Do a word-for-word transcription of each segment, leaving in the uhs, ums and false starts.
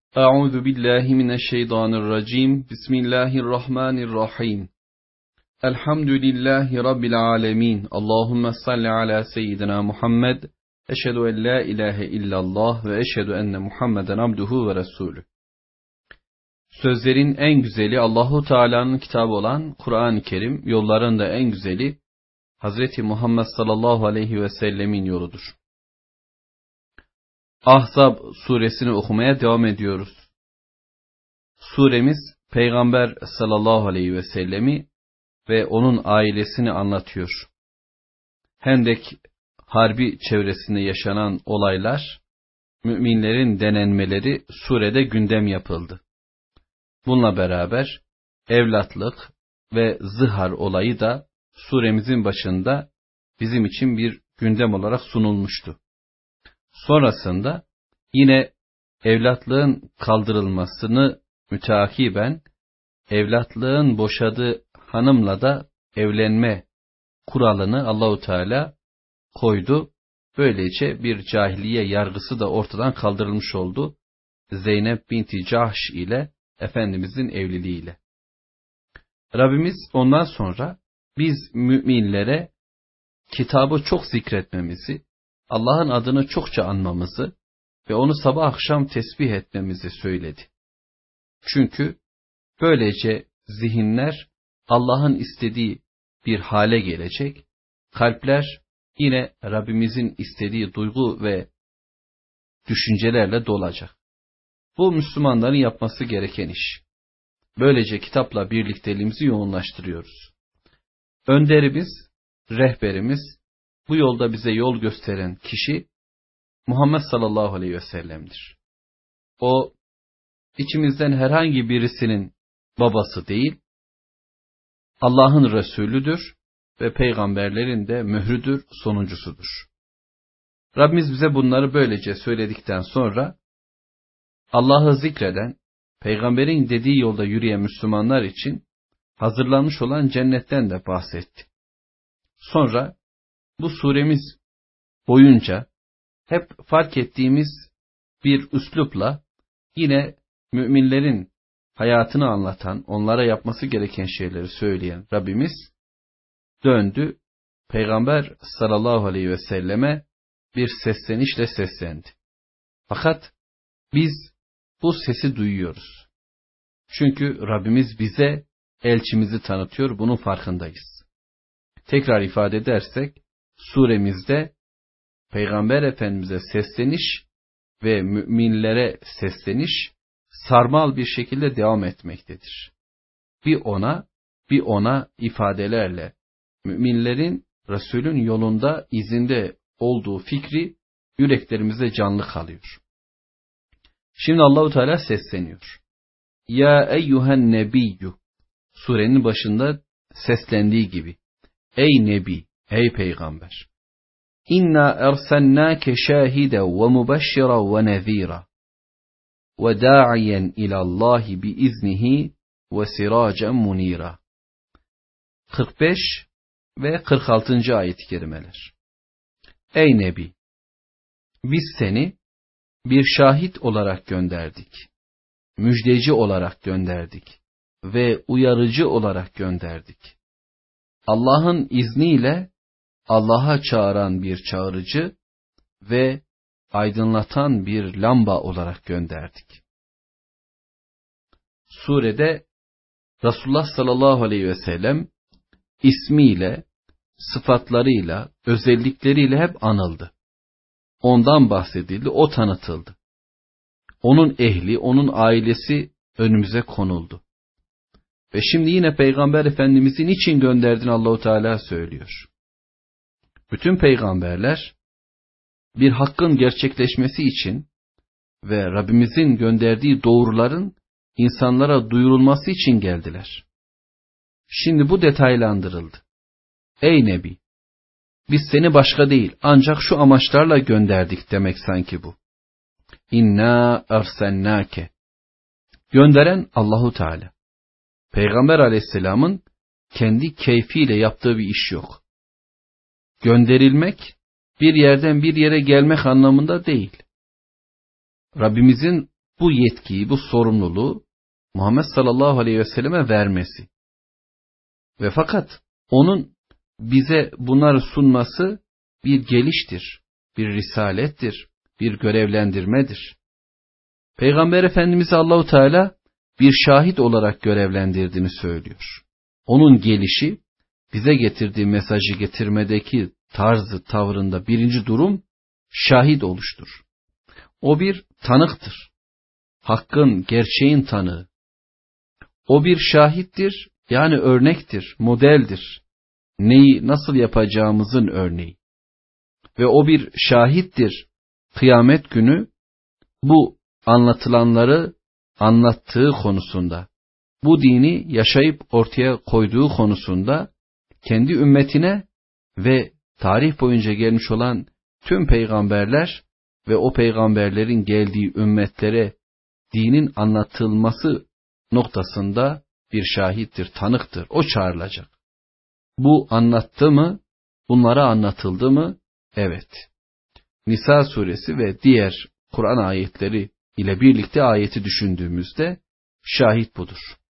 Euzu billahi mineşşeytanirracim. Bismillahirrahmanirrahim. Elhamdülillahi rabbil alamin. Allahumme salli ala seyyidina Muhammed. Eşhedü en la ilahe illallah ve eşhedü enne Muhammeden abduhu ve resulü. Sözlerin en güzeli Allahu Teala'nın kitabı olan Kur'an-ı Kerim, yolların da en güzeli Hazreti Muhammed sallallahu aleyhi ve sellemin yoludur. Ahzab suresini okumaya devam ediyoruz. Suremiz Peygamber sallallahu aleyhi ve sellemi ve onun ailesini anlatıyor. Hendek harbi çevresinde yaşanan olaylar, müminlerin denenmeleri surede gündem yapıldı. Bununla beraber evlatlık ve zihar olayı da suremizin başında bizim için bir gündem olarak sunulmuştu. Sonrasında yine evlatlığın kaldırılmasını müteakiben evlatlığın boşadığı hanımla da evlenme kuralını Allahu Teala koydu. Böylece bir cahiliye yargısı da ortadan kaldırılmış oldu. Zeynep binti Cahş ile Efendimizin evliliğiyle. Rabbimiz ondan sonra biz müminlere kitabı çok zikretmemizi, Allah'ın adını çokça anmamızı ve onu sabah akşam tesbih etmemizi söyledi. Çünkü böylece zihinler Allah'ın istediği bir hale gelecek, kalpler yine Rabbimizin istediği duygu ve düşüncelerle dolacak. Bu Müslümanların yapması gereken iş. Böylece kitapla birlikteliğimizi yoğunlaştırıyoruz. Önderimiz, rehberimiz, bu yolda bize yol gösteren kişi Muhammed sallallahu aleyhi ve sellem'dir. O içimizden herhangi birisinin babası değil, Allah'ın Resulüdür ve peygamberlerin de mührüdür, sonuncusudur. Rabbimiz bize bunları böylece söyledikten sonra Allah'ı zikreden, peygamberin dediği yolda yürüyen Müslümanlar için hazırlanmış olan cennetten de bahsetti. Sonra bu suremiz boyunca hep fark ettiğimiz bir üslupla yine müminlerin hayatını anlatan, onlara yapması gereken şeyleri söyleyen Rabbimiz döndü, Peygamber sallallahu aleyhi ve selleme bir seslenişle seslendi. Fakat biz bu sesi duyuyoruz. Çünkü Rabbimiz bize elçimizi tanıtıyor, bunun farkındayız. Tekrar ifade edersek, suremizde Peygamber Efendimiz'e sesleniş ve müminlere sesleniş sarmal bir şekilde devam etmektedir. Bir ona, bir ona ifadelerle müminlerin Resulün yolunda, izinde olduğu fikri yüreklerimize canlı kalıyor. Şimdi Allahu Teala sesleniyor. Ya eyyuhen nebiyyü, surenin başında seslendiği gibi. Ey Nebi, ey Peygamber. İnna ersennâke şâhiden ve mubeşşiran ve nezîran ve dâ'iyen ilallâhi biiznihi ve sirâcen munîrâ. kırk beş ve kırk altıncı ayet-i kerimeler. Ey Nebi, biz seni bir şahit olarak gönderdik, müjdeci olarak gönderdik ve uyarıcı olarak gönderdik. Allah'ın izniyle Allah'a çağıran bir çağırıcı ve aydınlatan bir lamba olarak gönderdik. Surede Resulullah sallallahu aleyhi ve sellem ismiyle, sıfatlarıyla, özellikleriyle hep anıldı. Ondan bahsedildi, o tanıtıldı. Onun ehli, onun ailesi önümüze konuldu. Ve şimdi yine Peygamber Efendimiz'i niçin gönderdiğini Allahu Teala söylüyor. Bütün peygamberler bir hakkın gerçekleşmesi için ve Rabbimizin gönderdiği doğruların insanlara duyurulması için geldiler. Şimdi bu detaylandırıldı. Ey Nebi, biz seni başka değil ancak şu amaçlarla gönderdik demek sanki bu. İnna ersennâke. Gönderen Allahu Teala. Peygamber Aleyhisselam'ın kendi keyfiyle yaptığı bir iş yok. Gönderilmek bir yerden bir yere gelmek anlamında değil. Rabbimizin bu yetkiyi, bu sorumluluğu Muhammed sallallahu aleyhi ve selleme vermesi. Ve fakat onun bize bunları sunması bir geliştir, bir risalettir, bir görevlendirmedir. Peygamber Efendimiz'i Allahu Teala bir şahit olarak görevlendirdiğini söylüyor. Onun gelişi, bize getirdiği mesajı getirmedeki tarzı, tavrında birinci durum şahit oluştur. O bir tanıktır. Hakkın, gerçeğin tanığı. O bir şahittir, yani örnektir, modeldir. Neyi nasıl yapacağımızın örneği. Ve o bir şahittir. Kıyamet günü bu anlatılanları anlattığı konusunda, bu dini yaşayıp ortaya koyduğu konusunda kendi ümmetine ve tarih boyunca gelmiş olan tüm peygamberler ve o peygamberlerin geldiği ümmetlere dinin anlatılması noktasında bir şahittir, tanıktır. O çağrılacak. Bu anlattı mı? Bunlara anlatıldı mı? Evet. Nisa suresi ve diğer Kur'an ayetleri ile birlikte ayeti düşündüğümüzde şahit budur.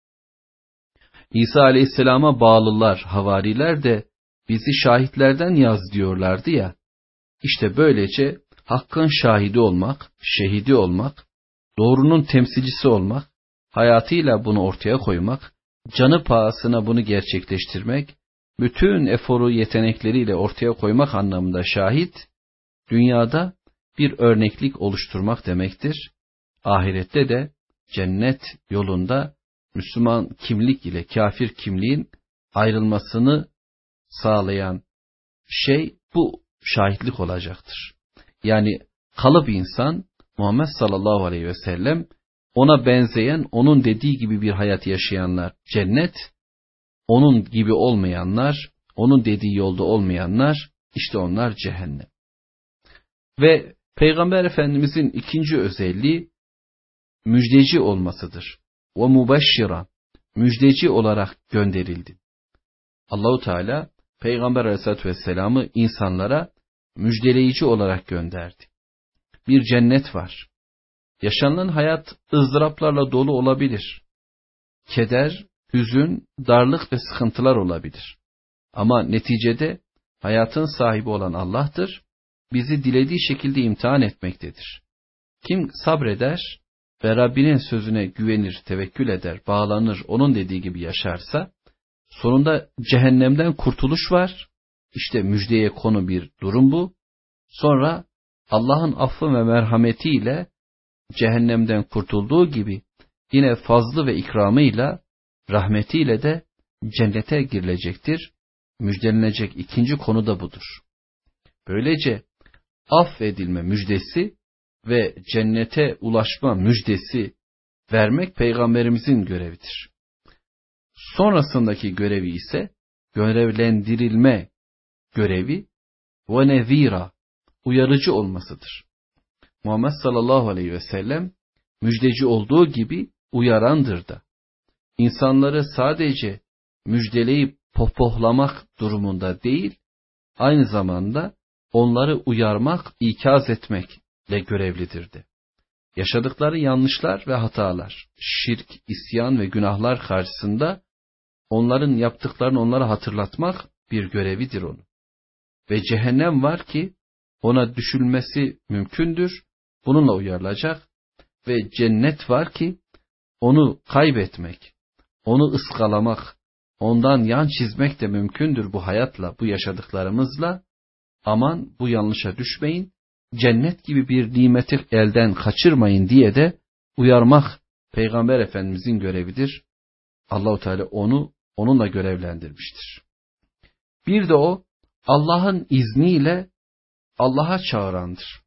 İsa aleyhisselama bağlılar, havariler de bizi şahitlerden yaz diyorlardı ya. İşte böylece hakkın şahidi olmak, şehidi olmak, doğrunun temsilcisi olmak, hayatıyla bunu ortaya koymak, canı pahasına bunu gerçekleştirmek, bütün eforu yetenekleriyle ortaya koymak anlamında şahit, dünyada bir örneklik oluşturmak demektir. Ahirette de cennet yolunda Müslüman kimlik ile kafir kimliğin ayrılmasını sağlayan şey bu şahitlik olacaktır. Yani kalıp insan Muhammed sallallahu aleyhi ve sellem, ona benzeyen, onun dediği gibi bir hayat yaşayanlar cennet, onun gibi olmayanlar, onun dediği yolda olmayanlar, işte onlar cehennem. Ve Peygamber Efendimizin ikinci özelliği müjdeci olmasıdır. Ve mubeşşiran, müjdeci olarak gönderildi. Allahu Teala Peygamber Aleyhisselatü Vesselam'ı insanlara müjdeleyici olarak gönderdi. Bir cennet var. Yaşanılan hayat ızdıraplarla dolu olabilir. Keder, hüzün, darlık ve sıkıntılar olabilir. Ama neticede hayatın sahibi olan Allah'tır. Bizi dilediği şekilde imtihan etmektedir. Kim sabreder ve Rabbinin sözüne güvenir, tevekkül eder, bağlanır, onun dediği gibi yaşarsa, sonunda cehennemden kurtuluş var. İşte müjdeye konu bir durum bu. Sonra Allah'ın affı ve merhametiyle cehennemden kurtulduğu gibi yine fazlı ve ikramıyla, rahmetiyle de cennete girilecektir. Müjdelenecek ikinci konu da budur. Böylece affedilme müjdesi ve cennete ulaşma müjdesi vermek Peygamberimizin görevidir. Sonrasındaki görevi ise görevlendirilme görevi ve nezira, uyarıcı olmasıdır. Muhammed sallallahu aleyhi ve sellem müjdeci olduğu gibi uyarandır da. İnsanları sadece müjdeleyip pohpohlamak durumunda değil, aynı zamanda onları uyarmak, ikaz etmekle görevlidirdi. Yaşadıkları yanlışlar ve hatalar, şirk, isyan ve günahlar karşısında onların yaptıklarını onlara hatırlatmak bir görevidir onun. Ve cehennem var ki ona düşülmesi mümkündür, bununla uyarılacak. Ve cennet var ki onu kaybetmek, onu ıskalamak, ondan yan çizmek de mümkündür bu hayatla, bu yaşadıklarımızla. Aman bu yanlışa düşmeyin, cennet gibi bir nimeti elden kaçırmayın diye de uyarmak Peygamber Efendimizin görevidir. Allahu Teala onu onunla görevlendirmiştir. Bir de o Allah'ın izniyle Allah'a çağırandır.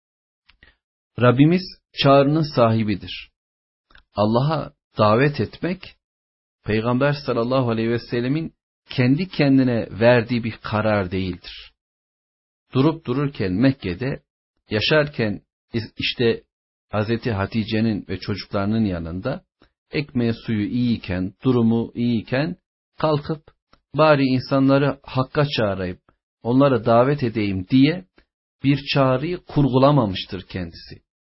Rabbimiz çağrının sahibidir. Allah'a davet etmek, Peygamber sallallahu aleyhi ve sellemin kendi kendine verdiği bir karar değildir. Durup dururken Mekke'de, yaşarken işte Hazreti Hatice'nin ve çocuklarının yanında, ekmeği suyu iyiyken, durumu iyiyken, kalkıp bari insanları hakka çağırayım, onları davet edeyim diye bir çağrıyı kurgulamamıştır kendisi.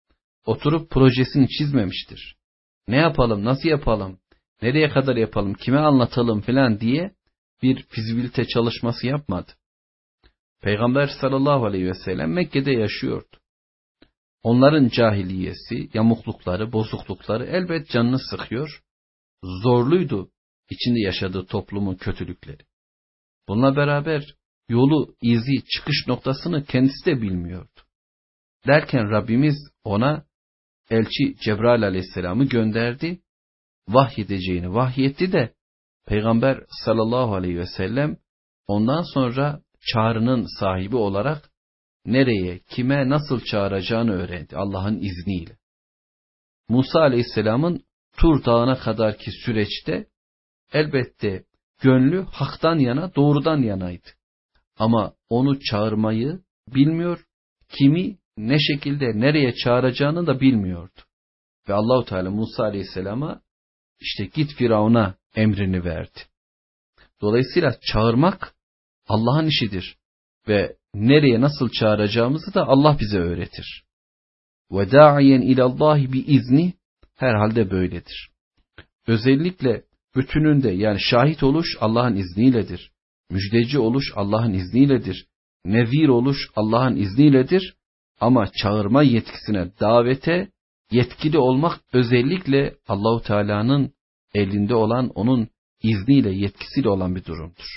oturup projesini çizmemiştir. Ne yapalım, nasıl yapalım, nereye kadar yapalım, kime anlatalım filan diye bir fizibilite çalışması yapmadı. Peygamber sallallahu aleyhi ve sellem Mekke'de yaşıyordu. Onların cahiliyesi, yamuklukları, bozuklukları elbet canını sıkıyor. Zorluydu içinde yaşadığı toplumun kötülükleri. Bununla beraber yolu, izi, çıkış noktasını kendisi de bilmiyordu. Derken Rabbimiz ona elçi Cebrail aleyhisselamı gönderdi. Vahyedeceğini vahyetti de Peygamber sallallahu aleyhi ve sellem ondan sonra çağrının sahibi olarak nereye, kime, nasıl çağıracağını öğrendi Allah'ın izniyle. Musa aleyhisselamın Tur Dağı'na kadarki süreçte elbette gönlü haktan yana, doğrudan yanaydı. Ama onu çağırmayı bilmiyor, kimi, ne şekilde, nereye çağıracağını da bilmiyordu. Ve Allahu Teala Musa aleyhisselama işte git Firavun'a emrini verdi. Dolayısıyla çağırmak Allah'ın işidir. Ve nereye nasıl çağıracağımızı da Allah bize öğretir. Ve da'iyen ilallahi bi izni herhalde böyledir. Özellikle bütününde yani şahit oluş Allah'ın izniyledir. Müjdeci oluş Allah'ın izniyledir. Nezir oluş Allah'ın izniyledir. Ama çağırma yetkisine, davete yetkili olmak özellikle Allahu Teala'nın elinde olan, onun izniyle, yetkisiyle olan bir durumdur.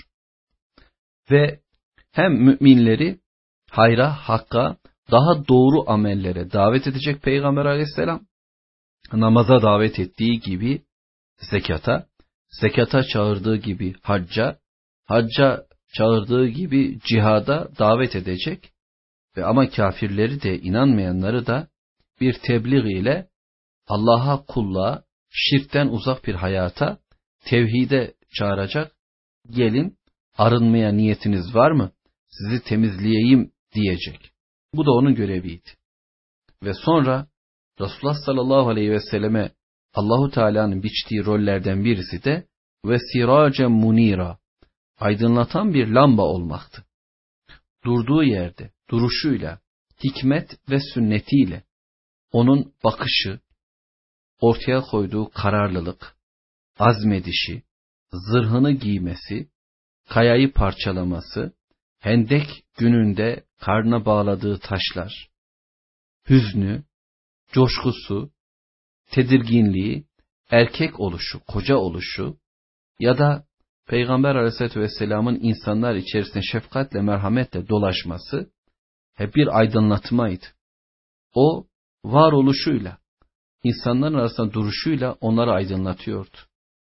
Ve hem müminleri hayra, hakka, daha doğru amellere davet edecek Peygamber aleyhisselam, namaza davet ettiği gibi zekata, zekata çağırdığı gibi hacca, hacca çağırdığı gibi cihada davet edecek ve ama kafirleri de inanmayanları da bir tebliğ ile Allah'a kulluğa, şirkten uzak bir hayata, tevhide çağıracak. Gelin, arınmaya niyetiniz var mı? Sizi temizleyeyim diyecek. Bu da onun göreviydi. Ve sonra Resulullah sallallahu aleyhi ve selleme Allahu Teala'nın biçtiği rollerden birisi de ve siracen munira, aydınlatan bir lamba olmaktı. Durduğu yerde, duruşuyla, hikmet ve sünnetiyle, onun bakışı, ortaya koyduğu kararlılık, azmedişi, zırhını giymesi, kayayı parçalaması, Hendek gününde karnına bağladığı taşlar, hüznü, coşkusu, tedirginliği, erkek oluşu, koca oluşu ya da Peygamber Aleyhisselatü Vesselam'ın insanlar içerisinde şefkatle, merhametle dolaşması hep bir aydınlatmaydı. O varoluşuyla, insanların arasında duruşuyla onları aydınlatıyordu.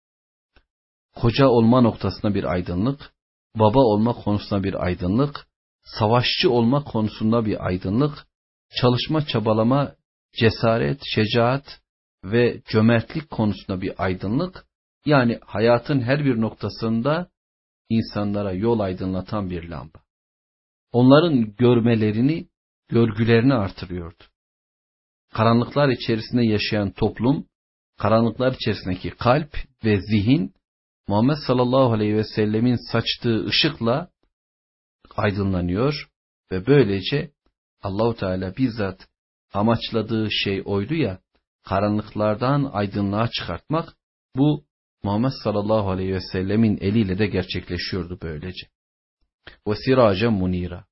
Koca olma noktasında bir aydınlık, baba olma konusunda bir aydınlık, savaşçı olma konusunda bir aydınlık, çalışma, çabalama, cesaret, şecaat ve cömertlik konusunda bir aydınlık, yani hayatın her bir noktasında insanlara yol aydınlatan bir lamba. Onların görmelerini, görgülerini artırıyordu. Karanlıklar içerisinde yaşayan toplum, karanlıklar içerisindeki kalp ve zihin, Muhammed sallallahu aleyhi ve sellemin saçtığı ışıkla aydınlanıyor ve böylece Allahu Teala bizzat amaçladığı şey oydu ya, karanlıklardan aydınlığa çıkartmak, bu Muhammed sallallahu aleyhi ve sellemin eliyle de gerçekleşiyordu böylece. Ve siracen munira.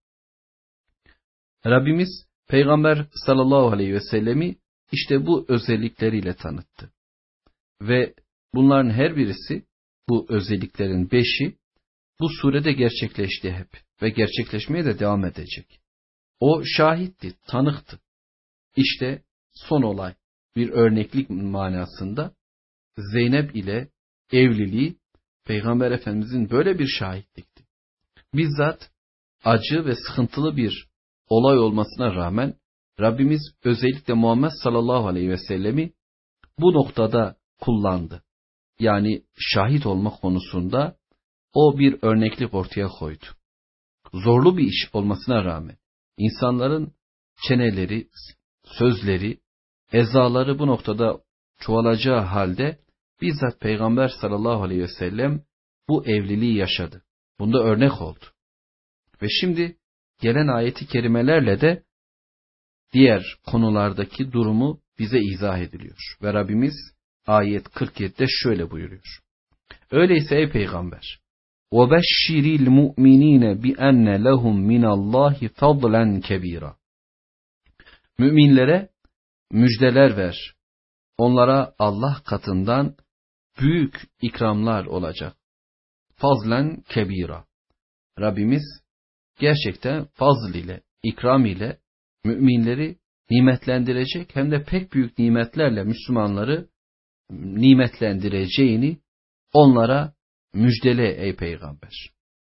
Rabbimiz Peygamber sallallahu aleyhi ve sellemi işte bu özellikleriyle tanıttı. Ve bunların her birisi, bu özelliklerin beşi bu surede gerçekleşti hep ve gerçekleşmeye de devam edecek. O şahitti, tanıktı. İşte son olay bir örneklik manasında Zeynep ile evliliği Peygamber Efendimizin böyle bir şahitlikti. Bizzat acı ve sıkıntılı bir olay olmasına rağmen Rabbimiz özellikle Muhammed sallallahu aleyhi ve sellemi bu noktada kullandı. Yani şahit olma konusunda o bir örneklik ortaya koydu. Zorlu bir iş olmasına rağmen insanların çeneleri, sözleri, ezaları bu noktada çoğalacağı halde bizzat Peygamber sallallahu aleyhi ve sellem bu evliliği yaşadı. Bunda örnek oldu. Ve şimdi gelen ayeti kerimelerle de diğer konulardaki durumu bize izah ediliyor. Ve Rabbimiz ayet kırk yedide şöyle buyuruyor. Öyleyse ey peygamber, وَبَشِّرِ الْمُؤْمِنِينَ بِأَنَّ لَهُمْ مِنَ اللّٰهِ فَضْلًا كَب۪يرًا. Müminlere müjdeler ver. Onlara Allah katından büyük ikramlar olacak. Fazlen kebira. Rabbimiz gerçekten fazl ile, ikram ile müminleri nimetlendirecek, hem de pek büyük nimetlerle Müslümanları nimetlendireceğini onlara müjdele ey peygamber.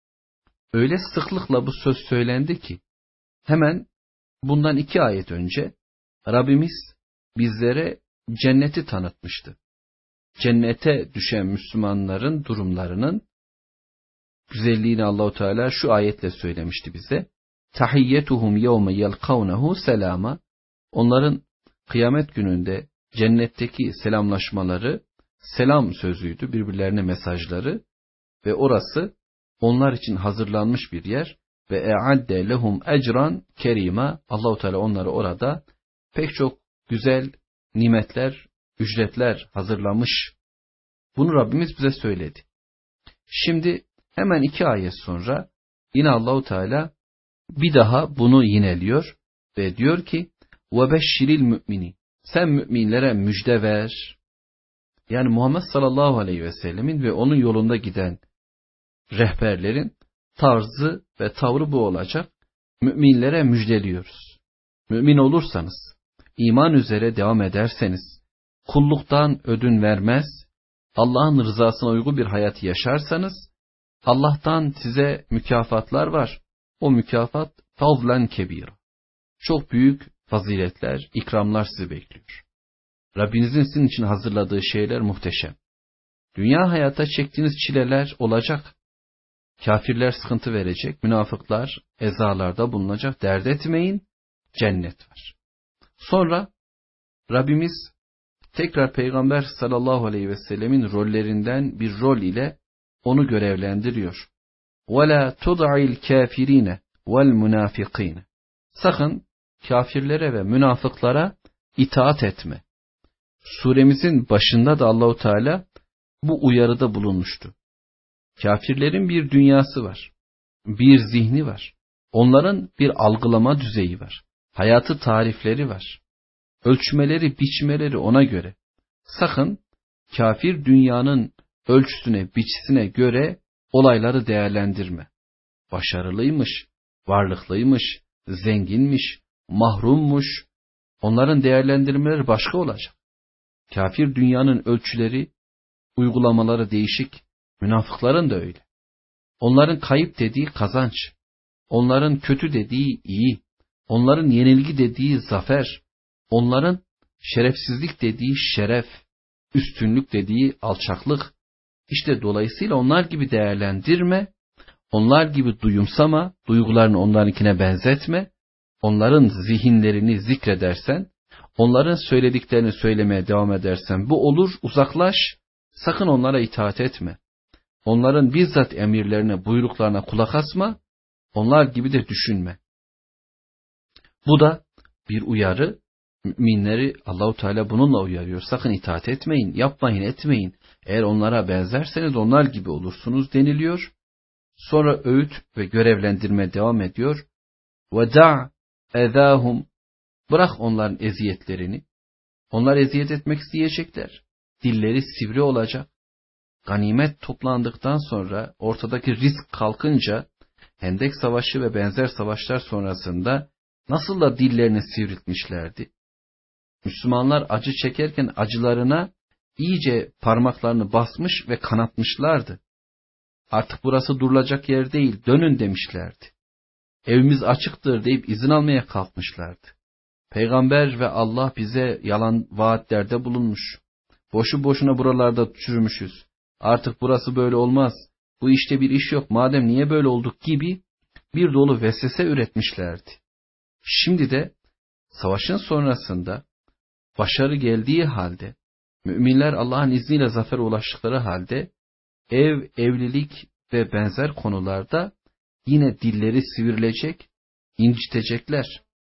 Öyle sıklıkla bu söz söylendi ki hemen bundan iki ayet önce Rabbimiz bizlere cenneti tanıtmıştı. Cennete düşen Müslümanların durumlarının güzelliğini Allahu Teala şu ayetle söylemişti bize. Tahiyyetuhum yevme yelkavnehu selama. Onların kıyamet gününde cennetteki selamlaşmaları selam sözüydü, birbirlerine mesajları ve orası onlar için hazırlanmış bir yer ve e'adde lehum ecran kerima. Allahu Teala onları orada pek çok güzel nimetler, ücretler hazırlamış. Bunu Rabbimiz bize söyledi. Şimdi hemen iki ayet sonra yine Allahu Teala bir daha bunu yineliyor ve diyor ki وَبَشِّرِ الْمُؤْمِنِينَ. Sen müminlere müjde ver. Yani Muhammed sallallahu aleyhi ve sellemin ve onun yolunda giden rehberlerin tarzı ve tavrı bu olacak. Müminlere müjdeliyoruz. Mümin olursanız, iman üzere devam ederseniz, kulluktan ödün vermez, Allah'ın rızasına uygun bir hayat yaşarsanız, Allah'tan size mükafatlar var. O mükafat fazlen kebir. Çok büyük faziletler, ikramlar sizi bekliyor. Rabbinizin sizin için hazırladığı şeyler muhteşem. Dünya hayata çektiğiniz çileler olacak. Kafirler sıkıntı verecek, münafıklar ezalarda bulunacak. Dert etmeyin, cennet var. Sonra Rabbimiz tekrar Peygamber sallallahu aleyhi ve sellemin rollerinden bir rol ile onu görevlendiriyor. وَلَا تُضْعِ الْكَافِر۪ينَ وَالْمُنَافِق۪ينَ. Sakın kafirlere ve münafıklara itaat etme. Suremizin başında da Allahu Teala bu uyarıda bulunmuştu. Kafirlerin bir dünyası var. Bir zihni var. Onların bir algılama düzeyi var. Hayatı tarifleri var. Ölçmeleri, biçmeleri ona göre. Sakın kafir dünyanın ölçüsüne, biçsine göre olayları değerlendirme. Başarılıymış, varlıklıymış, zenginmiş, mahrummuş. Onların değerlendirmeleri başka olacak. Kafir dünyanın ölçüleri, uygulamaları değişik. Münafıkların da öyle. Onların kayıp dediği kazanç. Onların kötü dediği iyi. Onların yenilgi dediği zafer. Onların şerefsizlik dediği şeref. Üstünlük dediği alçaklık. İşte dolayısıyla onlar gibi değerlendirme. Onlar gibi duyumsama. Duygularını onlarınkine benzetme. Onların zihinlerini zikredersen, onların söylediklerini söylemeye devam edersen bu olur, uzaklaş. Sakın onlara itaat etme. Onların bizzat emirlerine, buyruklarına kulak asma. Onlar gibi de düşünme. Bu da bir uyarı. Müminleri Allahu Teala bununla uyarıyor. Sakın itaat etmeyin, yapmayın, etmeyin. Eğer onlara benzerseniz onlar gibi olursunuz deniliyor. Sonra öğüt ve görevlendirme devam ediyor. وَدَعْ اَذَاهُمْ. Bırak onların eziyetlerini. Onlar eziyet etmek isteyecekler. Dilleri sivri olacak. Ganimet toplandıktan sonra ortadaki risk kalkınca Hendek Savaşı ve benzer savaşlar sonrasında nasıl da dillerini sivriltmişlerdi. Müslümanlar acı çekerken acılarına iyice parmaklarını basmış ve kanatmışlardı. Artık burası durulacak yer değil, dönün demişlerdi. Evimiz açıktır deyip izin almaya kalkmışlardı. Peygamber ve Allah bize yalan vaatlerde bulunmuş. Boşu boşuna buralarda çürümüşüz. Artık burası böyle olmaz. Bu işte bir iş yok. Madem niye böyle olduk gibi bir dolu vesvese üretmişlerdi. Şimdi de savaşın sonrasında başarı geldiği halde, müminler Allah'ın izniyle zafere ulaştıkları halde ev, evlilik ve benzer konularda yine dilleri sivrilecek, incitecekler.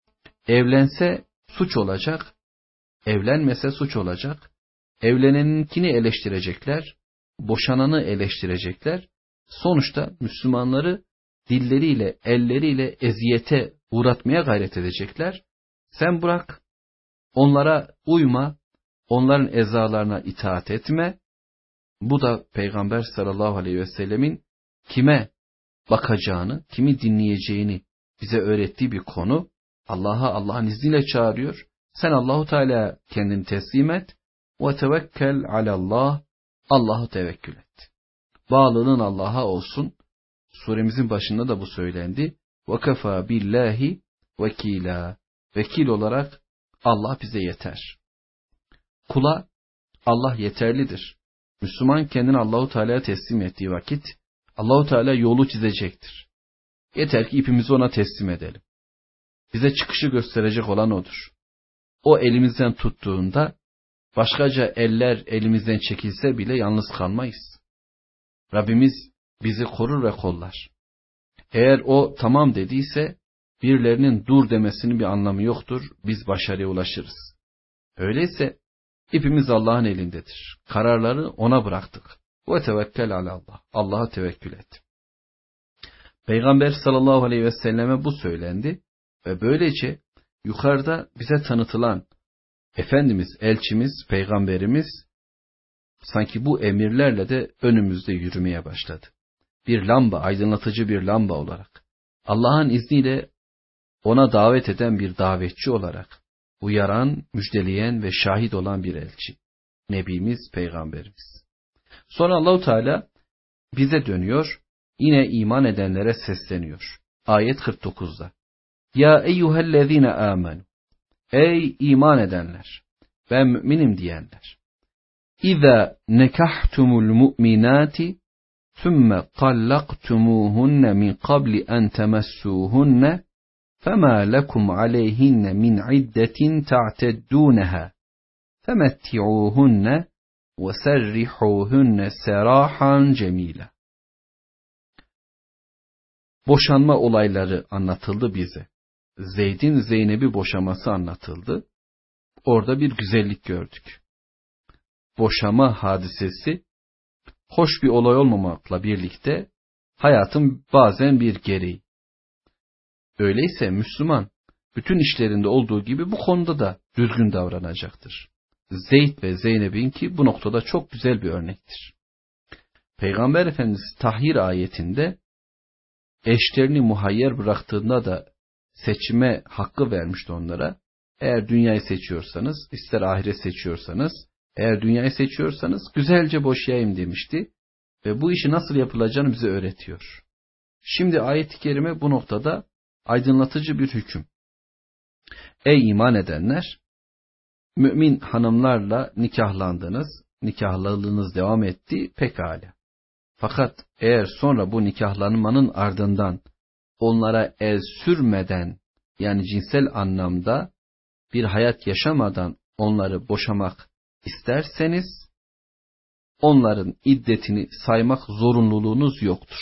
Evlense suç olacak, evlenmese suç olacak. Evleneninkini eleştirecekler, boşananı eleştirecekler. Sonuçta Müslümanları dilleriyle, elleriyle eziyete uğratmaya gayret edecekler. Sen bırak, onlara uyma, onların ezalarına itaat etme. Bu da Peygamber sallallahu aleyhi ve sellemin kime bakacağını, kimi dinleyeceğini bize öğrettiği bir konu. Allah'a Allah'ın izniyle çağırıyor. Sen Allahu Teala kendini teslim et. Ve tevekkel alallah. Allah'a tevekkül et. Bağlılığın Allah'a olsun. Suremizin başında da bu söylendi. Ve kefa billahi vekila. Vekil olarak Allah bize yeter. Kula Allah yeterlidir. Müslüman kendini Allahu Teala'ya teslim ettiği vakit Allahu Teala yolu çizecektir. Yeter ki ipimizi ona teslim edelim. Bize çıkışı gösterecek olan odur. O elimizden tuttuğunda başkaca eller elimizden çekilse bile yalnız kalmayız. Rabbimiz bizi korur ve kollar. Eğer o tamam dediyse birilerinin dur demesinin bir anlamı yoktur. Biz başarıya ulaşırız. Öyleyse ipimiz Allah'ın elindedir. Kararları ona bıraktık. Ve tevekkel alallah. Allah'a tevekkül et. Peygamber sallallahu aleyhi ve selleme bu söylendi ve böylece yukarıda bize tanıtılan Efendimiz, elçimiz, peygamberimiz sanki bu emirlerle de önümüzde yürümeye başladı. Bir lamba, aydınlatıcı bir lamba olarak, Allah'ın izniyle ona davet eden bir davetçi olarak, uyaran, müjdeleyen ve şahit olan bir elçi. Nebimiz, peygamberimiz. Sonra Allahu Teala bize dönüyor, yine iman edenlere sesleniyor. Ayet kırk dokuzda. Ya eyyühellezine amenu. Ey iman edenler, ben müminim diyenler. İza nekahtumul mu'minati thumme tallaktumuhunne min qabli en temessuhunne fema lekum aleyhinne min iddetin ta'tedduneha femetti'uhunne ve serrihuhunne serahan cemila. Boşanma olayları anlatıldı bize. Zeyd'in Zeynep'i boşaması anlatıldı. Orada bir güzellik gördük. Boşama hadisesi hoş bir olay olmamakla birlikte hayatın bazen bir gereği. Öyleyse Müslüman bütün işlerinde olduğu gibi bu konuda da düzgün davranacaktır. Zeyd ve Zeynep'inki bu noktada çok güzel bir örnektir. Peygamber Efendimiz tahhir ayetinde eşlerini muhayyer bıraktığında da seçime hakkı vermişti onlara. Eğer dünyayı seçiyorsanız, ister ahiret seçiyorsanız, eğer dünyayı seçiyorsanız güzelce boşayayım demişti. Ve bu işi nasıl yapılacağını bize öğretiyor. Şimdi ayet-i kerime bu noktada aydınlatıcı bir hüküm. Ey iman edenler, mümin hanımlarla nikahlandınız, nikahlılığınız devam etti, pekala. Fakat eğer sonra bu nikahlanmanın ardından onlara el sürmeden, yani cinsel anlamda bir hayat yaşamadan onları boşamak isterseniz, onların iddetini saymak zorunluluğunuz yoktur.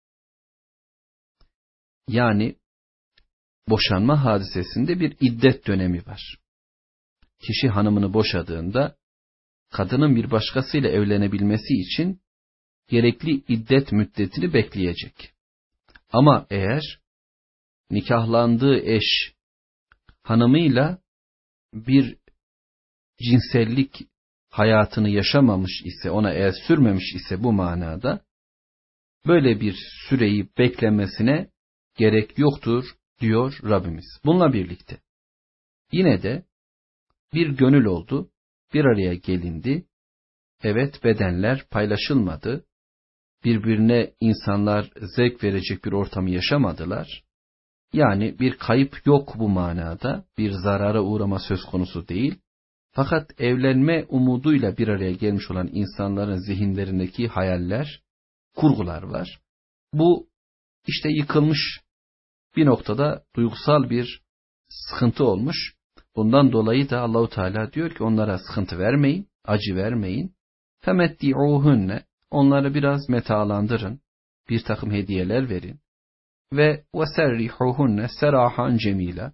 Yani boşanma hadisesinde bir iddet dönemi var. Kişi hanımını boşadığında kadının bir başkasıyla evlenebilmesi için gerekli iddet müddetini bekleyecek. Ama eğer nikahlandığı eş hanımıyla bir cinsellik hayatını yaşamamış ise, ona el sürmemiş ise bu manada böyle bir süreyi beklemesine gerek yoktur diyor Rabbimiz. Bununla birlikte yine de bir gönül oldu, bir araya gelindi. Evet, bedenler paylaşılmadı. Birbirine insanlar zevk verecek bir ortamı yaşamadılar. Yani bir kayıp yok bu manada, bir zarara uğrama söz konusu değil. Fakat evlenme umuduyla bir araya gelmiş olan insanların zihinlerindeki hayaller, kurgular var. Bu işte yıkılmış, bir noktada duygusal bir sıkıntı olmuş. Bundan dolayı da Allahu Teala diyor ki onlara sıkıntı vermeyin, acı vermeyin. Femetti'uhunne, onları biraz metalandırın, bir takım hediyeler verin. Ve veserrihuhunne serahan cemila,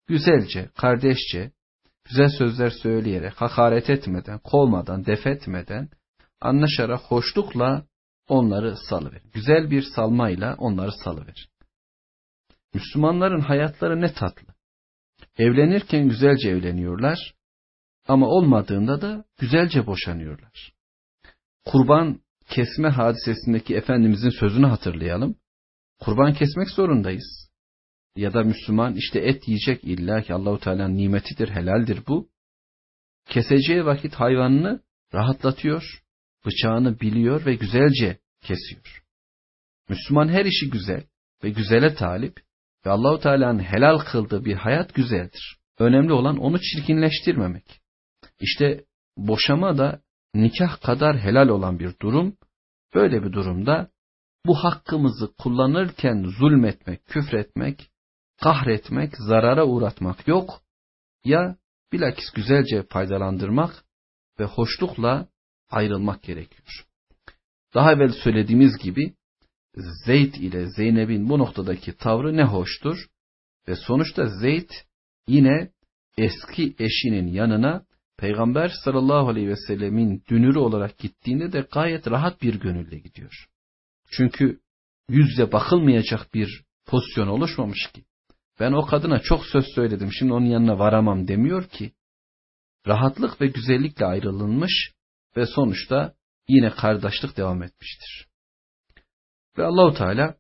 güzelce, kardeşçe, güzel sözler söyleyerek, hakaret etmeden, kovmadan, def etmeden, anlaşarak, hoşlukla onları salıverin. Güzel bir salmayla onları salıverin. Müslümanların hayatları ne tatlı. Evlenirken güzelce evleniyorlar ama olmadığında da güzelce boşanıyorlar. Kurban kesme hadisesindeki Efendimizin sözünü hatırlayalım. Kurban kesmek zorundayız. Ya da Müslüman işte et yiyecek, illa ki Allahu Teala'nın nimetidir, helaldir bu. Keseceği vakit hayvanını rahatlatıyor, bıçağını biliyor ve güzelce kesiyor. Müslüman her işi güzel ve güzele talip ve Allahu Teala'nın helal kıldığı bir hayat güzeldir. Önemli olan onu çirkinleştirmemek. İşte boşama da nikah kadar helal olan bir durum. Böyle bir durumda bu hakkımızı kullanırken zulmetmek, küfretmek, kahretmek, zarara uğratmak yok. Ya bilakis güzelce faydalandırmak ve hoşlukla ayrılmak gerekiyor. Daha evvel söylediğimiz gibi Zeyd ile Zeynep'in bu noktadaki tavrı ne hoştur. Ve sonuçta Zeyd yine eski eşinin yanına Peygamber sallallahu aleyhi ve sellemin dünürü olarak gittiğinde de gayet rahat bir gönülle gidiyor. Çünkü yüzle bakılmayacak bir pozisyon oluşmamış ki. Ben o kadına çok söz söyledim, şimdi onun yanına varamam demiyor ki. Rahatlık ve güzellikle ayrılınmış ve sonuçta yine kardeşlik devam etmiştir. Ve Allahu Teala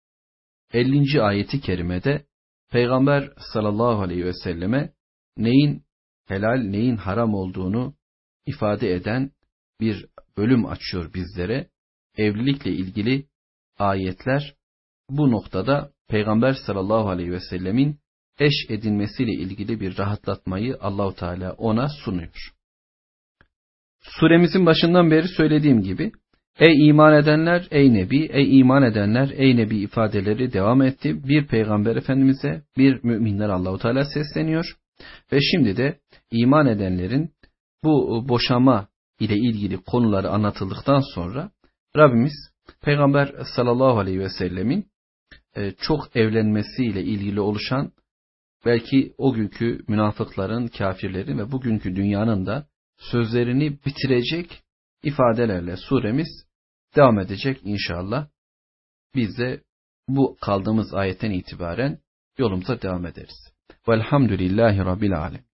ellinci ayeti kerimede Peygamber sallallahu aleyhi ve selleme neyin helal neyin haram olduğunu ifade eden bir bölüm açıyor bizlere. Evlilikle ilgili ayetler bu noktada Peygamber sallallahu aleyhi ve sellemin eş edinmesiyle ilgili bir rahatlatmayı Allahu Teala ona sunuyor. Suremizin başından beri söylediğim gibi ey iman edenler, ey Nebi, ey iman edenler, ey Nebi ifadeleri devam etti. Bir Peygamber Efendimiz'e, bir müminler Allahu Teala sesleniyor. Ve şimdi de iman edenlerin bu boşama ile ilgili konuları anlatıldıktan sonra Rabbimiz Peygamber sallallahu aleyhi ve sellemin çok evlenmesiyle ilgili oluşan belki o günkü münafıkların, kafirlerin ve bugünkü dünyanın da sözlerini bitirecek ifadelerle suremiz devam edecek inşallah. Biz de bu kaldığımız ayetten itibaren yolumuza devam ederiz. Velhamdülillahi Rabbil Alem.